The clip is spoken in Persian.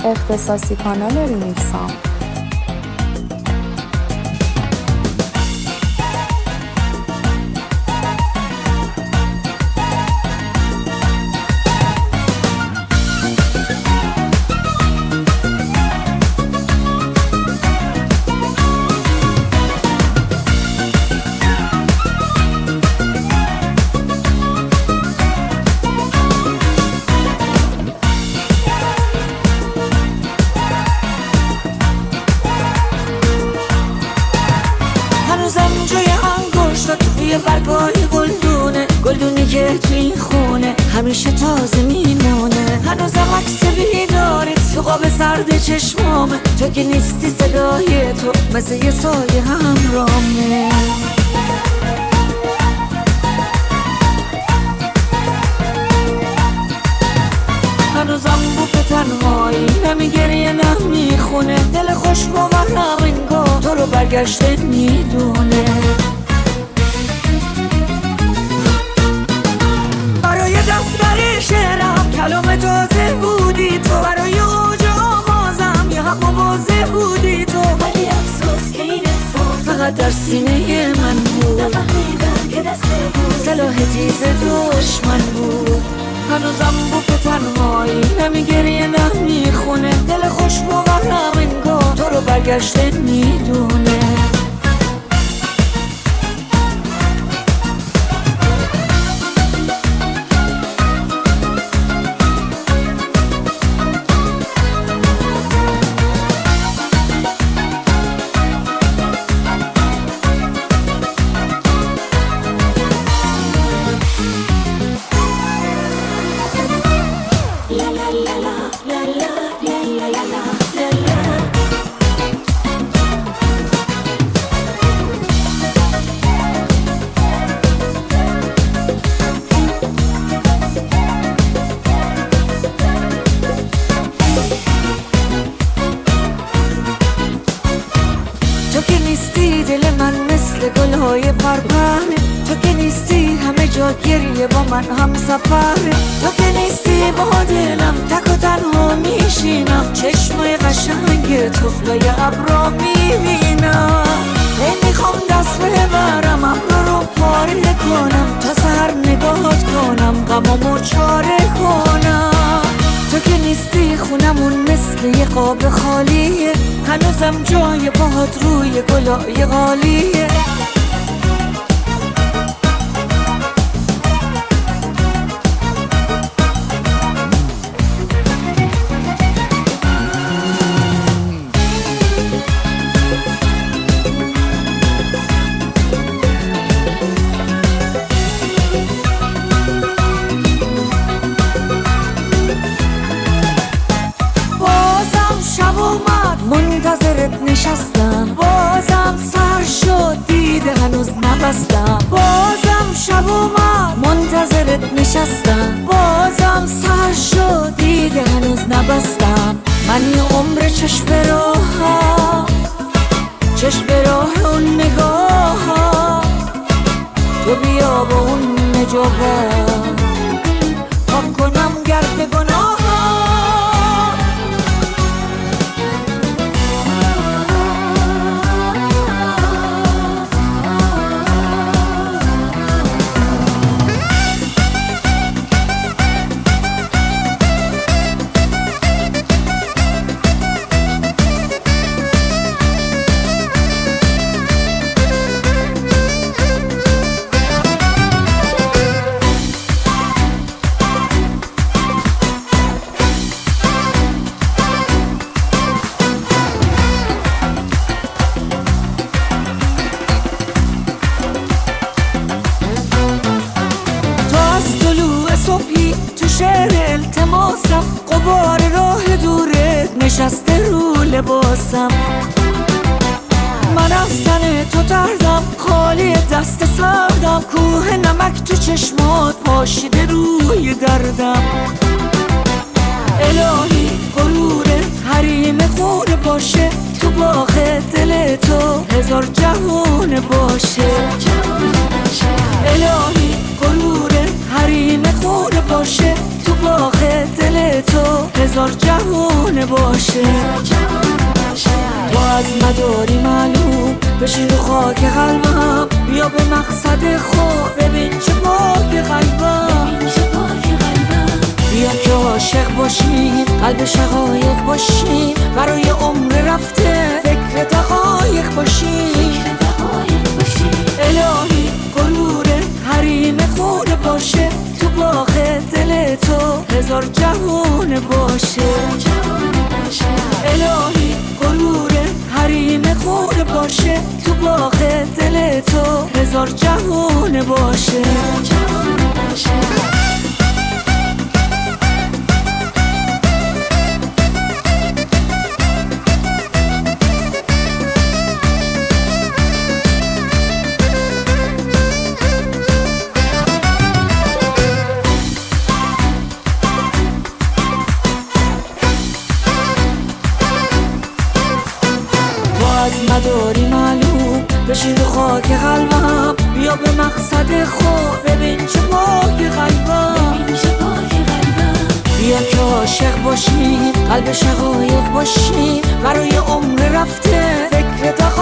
اختصاصی کانال ریمیکسام. جای انگشت توی برگای گلدونی که توی این خونه همیشه تازه میمونه. هنوزم عکس بیدارت تو قاب سرد چشمامه، تو که نیستی صدای تو مثل یه سایه همرامه. هنوزم بوک تنهایی نمیگریه نمیخونه، دل خوش باورم انگار تو رو برگشته میدونه. برای دفتر شعرم کلام تازه بودی تو، برای اوج آوازم یه هم موازه بودی تو، ولی افسوس که این اتفاق فقط در سینه من بود، نفهمیدم که دست بود سلاح تیز دشمن بود. هنوزم بوک تنهایی نمیگریه نمیخونه، دل خوش باورم انگار تو رو برگشته میدونه. تو که نیستی دل من مثل گلهای پرپره، تو که نیستی همه جا گریه با من هم سفره، تو که نیستی با دلم تک و تنها میشینم، چشمای قشنگ توفلای ابرا میبینم. میخوام دست ببرم ابرا رو پاره کنم، تا سر نگاهت کنم غمامو چاره کنم. تو که نیستی خونمون مثل یه قاب خالیه، هنوزم جای باهات روی گلای غالیه. منتظرت نشستم، بازم سر شد دیده هنوز نبستم. بازم شب اومد منتظرت نشستم، بازم سر شد دیده هنوز نبستم. من یه عمر چشم به راه اون نگاه، تو بیا با اون نجابت پاک کنم گرد گناه. تو شعر التماسم غبار راه دورت نشسته رو لباسم. من از تن تو دردم خالی دست سردم، کوه نمک تو چشمات پاشیده روی دردم. الهی غرورت حریم خونه باشه، تو باغ دل تو هزار جهون باشه. الهی غرورت حریم خونه باشه، تو باغ دل تو هزار جهان باشه. باز مداری معلوم بشین رو خاک قلبم، بیا به مقصد خود ببین چه پاک قلبم. بیا که عاشق باشیم، قلب شقایق باشیم، برای عمر رفته فکر دقایق باشیم. الهی غرور حریم خونه باشه، تو باغ دل تو هزار جهان باشه. الهی غرور حریم خونه باشه، تو باغ دل تو هزار جهان باشه. باز مداری معلوم بشین رو خاک قلبم، بیا به مقصد خود ببین چه پاک قلبم. بیا که عاشق باشیم، قلب شقایق باشیم، برای عمر رفته فکر